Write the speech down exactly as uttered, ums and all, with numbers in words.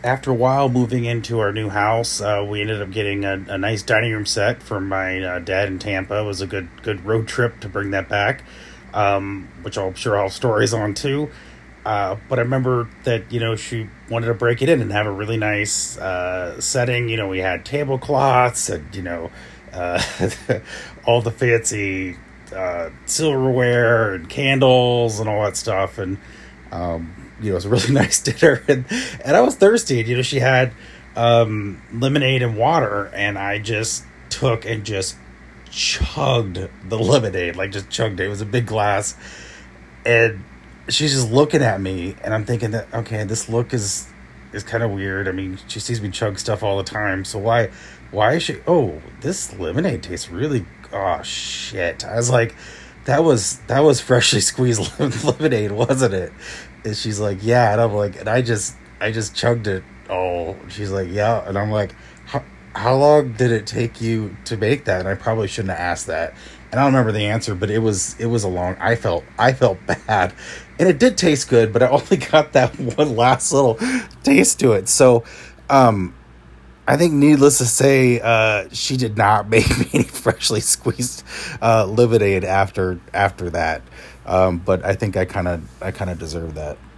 after a while moving into our new house, uh, we ended up getting a, a nice dining room set from my uh, dad in Tampa. It was a good good road trip to bring that back, um, which I'm sure I'll have stories on too. Uh, but I remember that, you know, she wanted to break it in and have a really nice uh, setting. You know, we had tablecloths and, you know, uh, all the fancy uh, silverware and candles and all that stuff. And, um, you know, it was a really nice dinner. And, and I was thirsty. And, you know, she had um, lemonade and water. And I just took and just chugged the lemonade. Like, just chugged it. It was a big glass. And she's just looking at me, and I'm thinking that, okay, this look is is kind of weird. I mean, she sees me chug stuff all the time, so why why is she, oh, this lemonade tastes really, oh, shit. I was like, that was, that was freshly squeezed lemonade, wasn't it? And she's like, yeah, and I'm like, and I just, I just chugged it all. She's like, yeah, and I'm like, how, how long did it take you to make that? And I probably shouldn't have asked that. And I don't remember the answer, but it was it was a long. I felt I felt bad, and it did taste good, but I only got that one last little taste to it. So, um, I think needless to say, uh, she did not make me any freshly squeezed uh, lemonade after after that. Um, but I think I kind of I kind of deserved that.